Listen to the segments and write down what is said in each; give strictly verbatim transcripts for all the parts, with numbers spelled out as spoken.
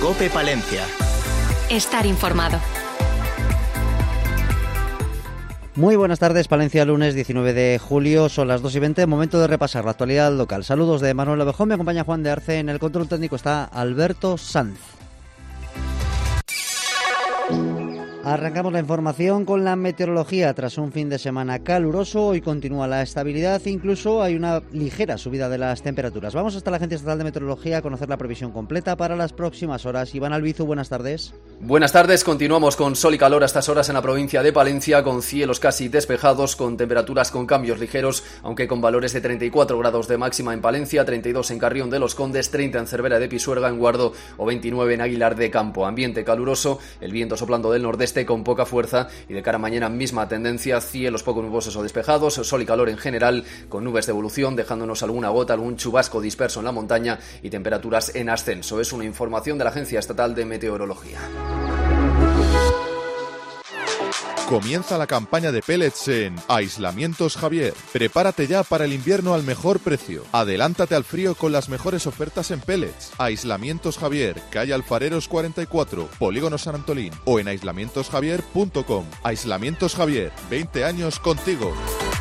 COPE Palencia. Estar informado. Muy buenas tardes, Palencia, lunes diecinueve de julio, son las dos y veinte, momento de repasar la actualidad local. Saludos de Manuel Abejón, me acompaña Juan de Arce, en el control técnico está Alberto Sanz. Arrancamos la información con la meteorología. Tras un fin de semana caluroso, hoy continúa la estabilidad, incluso hay una ligera subida de las temperaturas. Vamos hasta la Agencia Estatal de Meteorología a conocer la previsión completa para las próximas horas. Iván Albizu, buenas tardes. Buenas tardes, continuamos con sol y calor a estas horas en la provincia de Palencia, con cielos casi despejados, con temperaturas con cambios ligeros, aunque con valores de treinta y cuatro grados de máxima en Palencia, treinta y dos en Carrión de los Condes, treinta en Cervera de Pisuerga, en Guardo o veintinueve en Aguilar de Campo. Ambiente caluroso, el viento soplando del nordeste con poca fuerza y de cara a mañana misma tendencia, cielos poco nubosos o despejados, sol y calor en general, con nubes de evolución, dejándonos alguna gota, algún chubasco disperso en la montaña y temperaturas en ascenso. Es una información de la Agencia Estatal de Meteorología. Comienza la campaña de pellets en Aislamientos Javier. Prepárate ya para el invierno al mejor precio. Adelántate al frío con las mejores ofertas en pellets. Aislamientos Javier, calle Alfareros cuarenta y cuatro, Polígono San Antolín o en aislamientos javier punto com. Aislamientos Javier, veinte años contigo.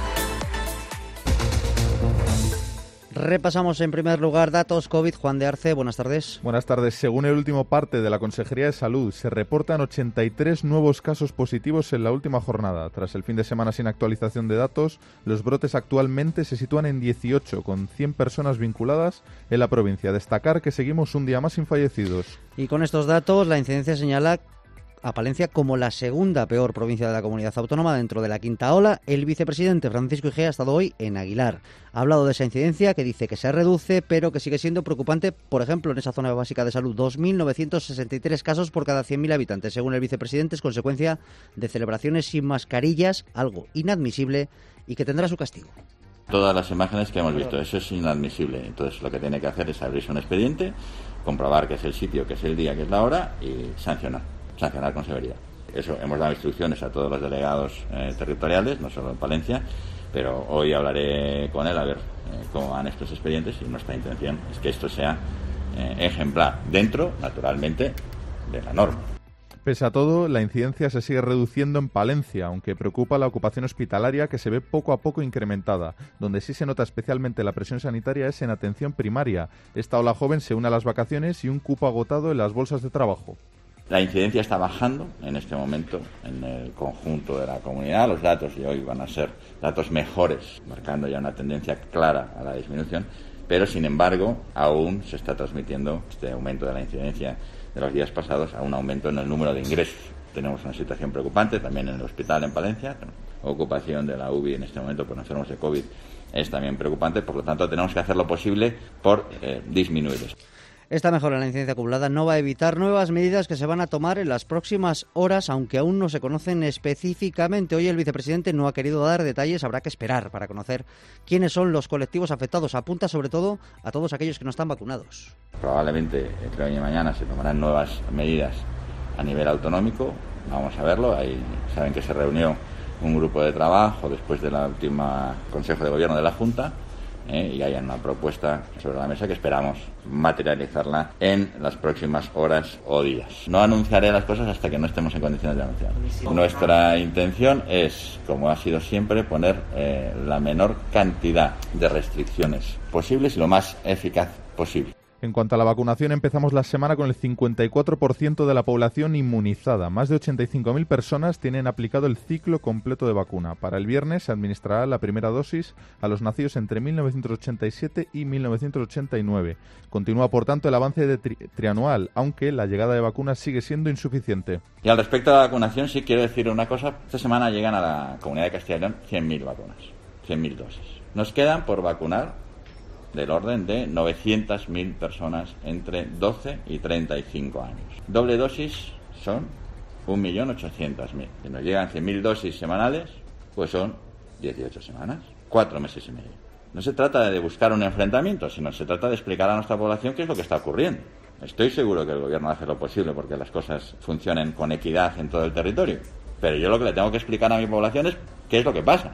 Repasamos en primer lugar datos COVID. Juan de Arce, buenas tardes. Buenas tardes. Según el último parte de la Consejería de Salud, se reportan ochenta y tres nuevos casos positivos en la última jornada. Tras el fin de semana sin actualización de datos, los brotes actualmente se sitúan en dieciocho, con cien personas vinculadas en la provincia. Destacar que seguimos un día más sin fallecidos. Y con estos datos, la incidencia señala a Palencia como la segunda peor provincia de la comunidad autónoma dentro de la quinta ola. El vicepresidente Francisco Igea ha estado hoy en Aguilar. Ha hablado de esa incidencia que dice que se reduce, pero que sigue siendo preocupante, por ejemplo, en esa zona básica de salud. dos mil novecientos sesenta y tres casos por cada cien mil habitantes. Según el vicepresidente, es consecuencia de celebraciones sin mascarillas, algo inadmisible y que tendrá su castigo. Todas las imágenes que hemos visto, eso es inadmisible. Entonces lo que tiene que hacer es abrirse un expediente, comprobar que es el sitio, que es el día, que es la hora y sancionar. sancionar con severidad. Eso, hemos dado instrucciones a todos los delegados eh, territoriales, no solo en Palencia, pero hoy hablaré con él a ver eh, cómo van estos expedientes y nuestra intención es que esto sea eh, ejemplar, dentro, naturalmente, de la norma. Pese a todo, la incidencia se sigue reduciendo en Palencia, aunque preocupa la ocupación hospitalaria que se ve poco a poco incrementada. Donde sí se nota especialmente la presión sanitaria es en atención primaria. Esta ola joven se une a las vacaciones y un cupo agotado en las bolsas de trabajo. La incidencia está bajando en este momento en el conjunto de la comunidad. Los datos de hoy van a ser datos mejores, marcando ya una tendencia clara a la disminución, pero sin embargo aún se está transmitiendo este aumento de la incidencia de los días pasados a un aumento en el número de ingresos. Tenemos una situación preocupante también en el hospital en Palencia. La ocupación de la U B I en este momento por enfermos de COVID es también preocupante, por lo tanto tenemos que hacer lo posible por eh, disminuirlos. Esta mejora en la incidencia acumulada no va a evitar nuevas medidas que se van a tomar en las próximas horas, aunque aún no se conocen específicamente. Hoy el vicepresidente no ha querido dar detalles, habrá que esperar para conocer quiénes son los colectivos afectados. Apunta sobre todo a todos aquellos que no están vacunados. Probablemente entre hoy y mañana se tomarán nuevas medidas a nivel autonómico, vamos a verlo. Ahí saben que se reunió un grupo de trabajo después del último Consejo de Gobierno de la Junta, ¿eh? y hay una propuesta sobre la mesa que esperamos materializarla en las próximas horas o días. No anunciaré las cosas hasta que no estemos en condiciones de anunciar. Nuestra intención es, como ha sido siempre, poner eh, la menor cantidad de restricciones posibles y lo más eficaz posible. En cuanto a la vacunación, empezamos la semana con el cincuenta y cuatro por ciento de la población inmunizada. Más de ochenta y cinco mil personas tienen aplicado el ciclo completo de vacuna. Para el viernes se administrará la primera dosis a los nacidos entre mil novecientos ochenta y siete y mil novecientos ochenta y nueve. Continúa, por tanto, el avance de tri- trianual, aunque la llegada de vacunas sigue siendo insuficiente. Y al respecto de la vacunación, sí quiero decir una cosa. Esta semana llegan a la Comunidad de Castilla y León cien mil vacunas, cien mil dosis. Nos quedan por vacunar del orden de novecientas mil personas entre doce y treinta y cinco años. Doble dosis son un millón ochocientas mil. Si nos llegan cien mil dosis semanales, pues son dieciocho semanas, cuatro meses y medio. No se trata de buscar un enfrentamiento, sino se trata de explicar a nuestra población qué es lo que está ocurriendo. Estoy seguro que el gobierno hace lo posible porque las cosas funcionen con equidad en todo el territorio, pero yo lo que le tengo que explicar a mi población es qué es lo que pasa.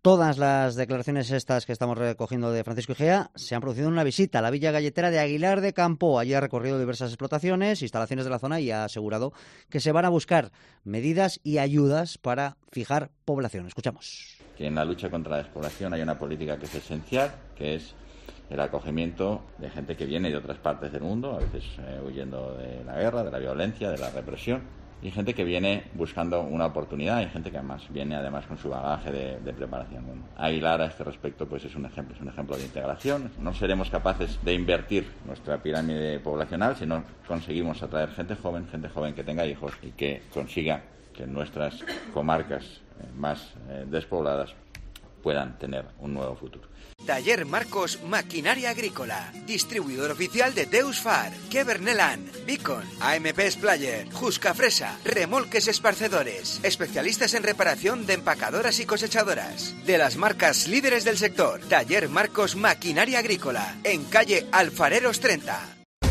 Todas las declaraciones estas que estamos recogiendo de Francisco Igea se han producido en una visita a la Villa Galletera de Aguilar de Campo. Allí ha recorrido diversas explotaciones, instalaciones de la zona y ha asegurado que se van a buscar medidas y ayudas para fijar población. Escuchamos. Que en la lucha contra la despoblación hay una política que es esencial, que es el acogimiento de gente que viene de otras partes del mundo, a veces eh, huyendo de la guerra, de la violencia, de la represión. Y gente que viene buscando una oportunidad, y gente que además viene además con su bagaje de, de preparación. Bueno, Aguilar a este respecto pues es un ejemplo, es un ejemplo de integración. No seremos capaces de invertir nuestra pirámide poblacional si no conseguimos atraer gente joven, gente joven que tenga hijos y que consiga que nuestras comarcas eh, más eh, despobladas puedan tener un nuevo futuro. Taller Marcos Maquinaria Agrícola, distribuidor oficial de Deus Far, Kevernelan, Beacon, A M P Splayer, Jusca Fresa, Remolques Esparcedores, especialistas en reparación de empacadoras y cosechadoras. De las marcas líderes del sector, Taller Marcos Maquinaria Agrícola, en calle Alfareros treinta.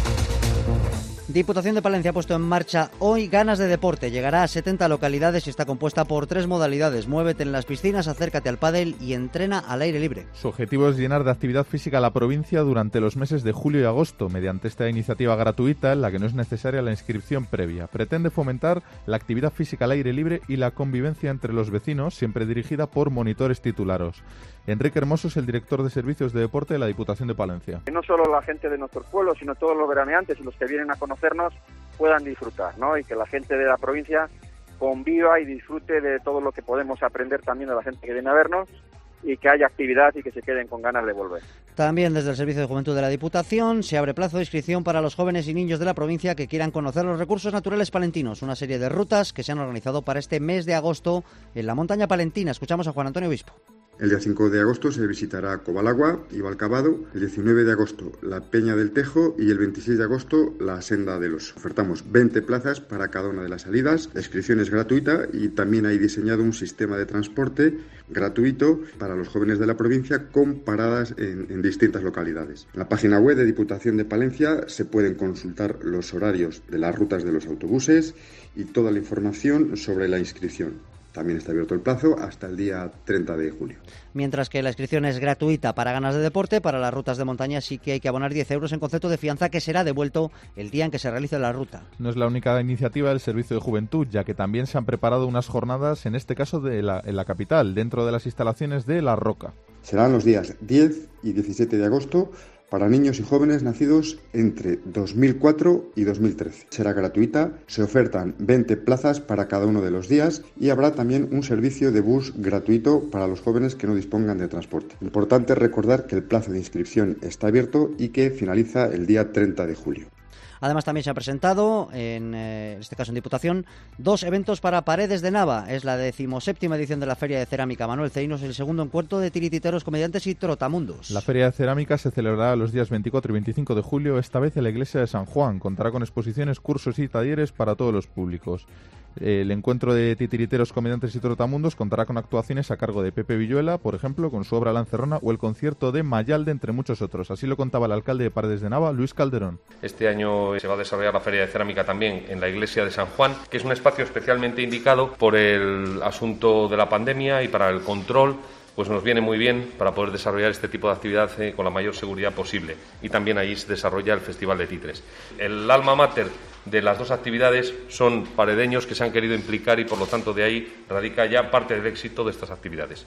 Diputación de Palencia ha puesto en marcha hoy Ganas de Deporte. Llegará a setenta localidades y está compuesta por tres modalidades. Muévete en las piscinas, acércate al pádel y entrena al aire libre. Su objetivo es llenar de actividad física a la provincia durante los meses de julio y agosto, mediante esta iniciativa gratuita en la que no es necesaria la inscripción previa. Pretende fomentar la actividad física al aire libre y la convivencia entre los vecinos, siempre dirigida por monitores titulados. Enrique Hermoso es el director de Servicios de Deporte de la Diputación de Palencia. Que no solo la gente de nuestros pueblos, sino todos los veraneantes y los que vienen a conocernos puedan disfrutar, ¿no? Y que la gente de la provincia conviva y disfrute de todo lo que podemos aprender también de la gente que viene a vernos, y que haya actividad y que se queden con ganas de volver. También desde el Servicio de Juventud de la Diputación se abre plazo de inscripción para los jóvenes y niños de la provincia que quieran conocer los recursos naturales palentinos, una serie de rutas que se han organizado para este mes de agosto en la montaña palentina. Escuchamos a Juan Antonio Obispo. El día cinco de agosto se visitará Cobalagua y Valcavado, el diecinueve de agosto la Peña del Tejo y el veintiséis de agosto la Senda de los. Ofertamos veinte plazas para cada una de las salidas, la inscripción es gratuita y también hay diseñado un sistema de transporte gratuito para los jóvenes de la provincia con paradas en, en distintas localidades. En la página web de Diputación de Palencia se pueden consultar los horarios de las rutas de los autobuses y toda la información sobre la inscripción. También está abierto el plazo hasta el día treinta de julio. Mientras que la inscripción es gratuita para Ganas de Deporte, para las rutas de montaña sí que hay que abonar diez euros en concepto de fianza que será devuelto el día en que se realice la ruta. No es la única iniciativa del Servicio de Juventud, ya que también se han preparado unas jornadas, en este caso de la, en la capital, dentro de las instalaciones de La Roca. Serán los días diez y diecisiete de agosto para niños y jóvenes nacidos entre dos mil cuatro y dos mil trece. Será gratuita, se ofertan veinte plazas para cada uno de los días y habrá también un servicio de bus gratuito para los jóvenes que no dispongan de transporte. Importante recordar que el plazo de inscripción está abierto y que finaliza el día treinta de julio. Además, también se ha presentado, en eh, este caso en Diputación, dos eventos para Paredes de Nava. Es la decimoséptima edición de la Feria de Cerámica Manuel Ceinos, el segundo encuentro de tirititeros, comediantes y trotamundos. La Feria de Cerámica se celebrará los días veinticuatro y veinticinco de julio, esta vez en la iglesia de San Juan. Contará con exposiciones, cursos y talleres para todos los públicos. El encuentro de titiriteros, comediantes y trotamundos contará con actuaciones a cargo de Pepe Villuela, por ejemplo, con su obra La Encerrona, o el concierto de Mayalde, entre muchos otros. Así lo contaba el alcalde de Paredes de Nava, Luis Calderón. Este año se va a desarrollar la Feria de Cerámica también en la iglesia de San Juan, que es un espacio especialmente indicado por el asunto de la pandemia y para el control. Pues nos viene muy bien para poder desarrollar este tipo de actividad eh, con la mayor seguridad posible. Y también allí se desarrolla el Festival de Titres. El alma mater de las dos actividades son paredeños que se han querido implicar y por lo tanto de ahí radica ya parte del éxito de estas actividades.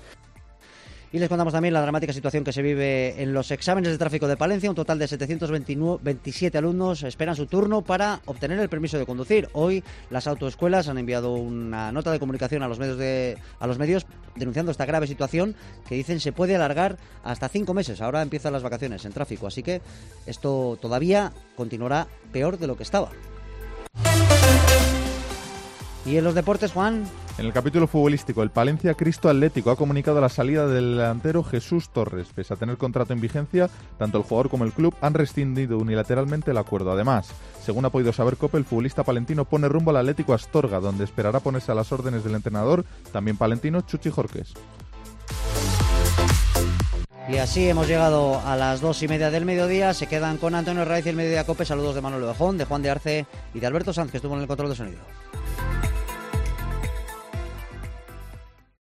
Y les contamos también la dramática situación que se vive en los exámenes de tráfico de Palencia. Un total de setecientos veintisiete alumnos esperan su turno para obtener el permiso de conducir. Hoy las autoescuelas han enviado una nota de comunicación a los medios de, a los medios denunciando esta grave situación que dicen se puede alargar hasta cinco meses. Ahora empiezan las vacaciones en tráfico, así que esto todavía continuará peor de lo que estaba. ¿Y en los deportes, Juan? En el capítulo futbolístico, el Palencia Cristo Atlético ha comunicado la salida del delantero Jesús Torres. Pese a tener contrato en vigencia, tanto el jugador como el club han rescindido unilateralmente el acuerdo. Además, según ha podido saber COPE, el futbolista palentino pone rumbo al Atlético Astorga, donde esperará ponerse a las órdenes del entrenador, también palentino, Chuchi Jorques. Y así hemos llegado a las dos y media del mediodía. Se quedan con Antonio Raiz y el Mediodía COPE. Saludos de Manuel Ovejón, de Juan de Arce y de Alberto Sanz, que estuvo en el control de sonido.